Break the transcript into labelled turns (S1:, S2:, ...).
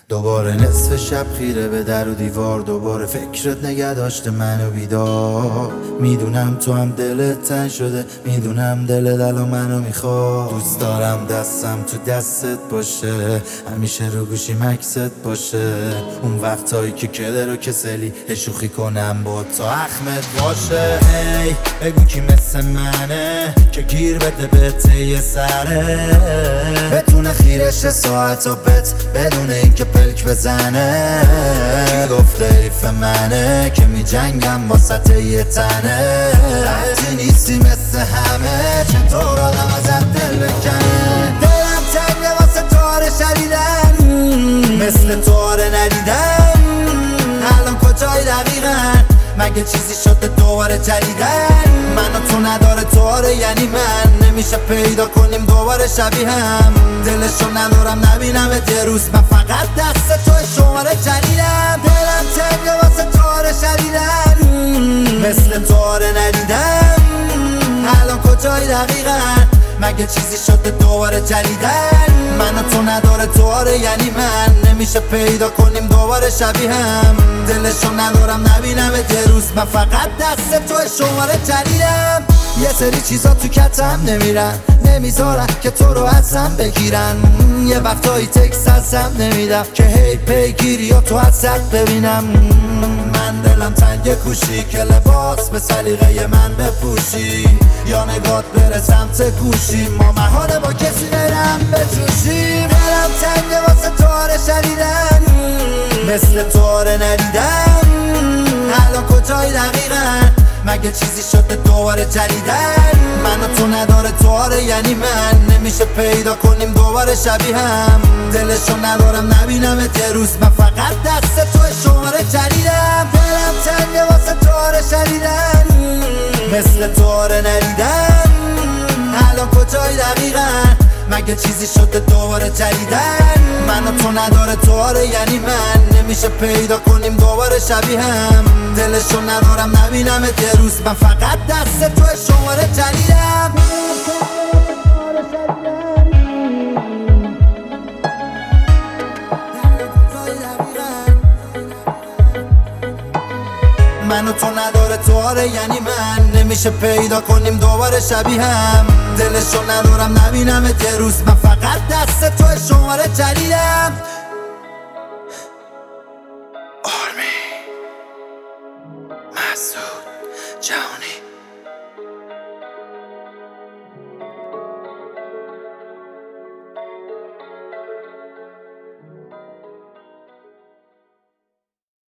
S1: دوباره نصف شب خیره به در و دیوار، دوباره فکرت نگه داشته منو بیدار. میدونم تو هم دلت تنگ شده، میدونم دلت الان منو میخواد. دوست دارم دستم تو دستت باشه، همیشه رو گوشیم عکست باشه. اون وقتایی که کدر و کسلی شوخی کنم با تا اخمت باشه. هی بگو کی مثل منه که گیر بده به ته سره، بتونه خیرش ساعت و بت بدون اینکه پلک بزنه. کی گفته حیف منه که می جنگم واسط یه تنه. وقتی نیستی مثل همه چطور آدم ازت دل بکنه. دلم تنگه واسه تاره شدیدن، مثل تاره ندیدم. الان کجای دقیقا؟ مگه چیزی شده دوباره جدیدن؟ من و تو نداره تواره، یعنی من نمیشه پیدا کنیم دوباره شبیه هم. دلشو ندارم نبینمت یه روز، من فقط دست توی شماره جدیدم. دلم تنگه واسه تواره شدیدن، مثل تواره ندیدم. الان کجای دقیقا؟ مگه چیزی شده دوباره جدیدن؟ من و تو نداره تواره، یعنی من نمیشه پیدا کنیم دوباره شبیه هم. دلشو ندارم نبینمت یه روز، من فقط دست توی شماره جدیدم. یه سری چیزا تو کتم نمیرن، نمیذارن که تو رو ازم بگیرن. یه وقتایی تکست ازم نمیدم که هی پیگیری یا تو ازت ببینم. من دلم تنگ کوشی که لباس به سلیقه من بپوشی، یا نگات بره سمت گوشی، ما محاله با کسی برم بجوشیم. دلم تنگ واسه تواره شدیدن، مثل تواره ندیدم. الان کجای دقیقا؟ مگه چیزی شده دوباره جدیدن؟ من و تو نداره تواره، یعنی من نمیشه پیدا کنیم دوباره شبیه هم. دلشو ندارم نبینمت یه روز، من فقط دست توی شماره جدیدم. دلم تنگه واسه تواره شدیدن، مثل تواره ندیدم. الان کجای دقیقا؟ مگه چیزی شده دوباره جدیدن؟ من و تو نداره تواره، یعنی من نمیشه پیدا کنیم دوباره شبیه هم. دلشو ندارم نبینمت یه روز، من فقط دست توی شماره جدیدم. من و تو نداره تواره، یعنی من نمیشه پیدا کنیم دوباره شبیه هم. دلشو ندارم نبینمت یه روز، من فقط دست توی شماره جدیدم. آرمی مسعود جهانی.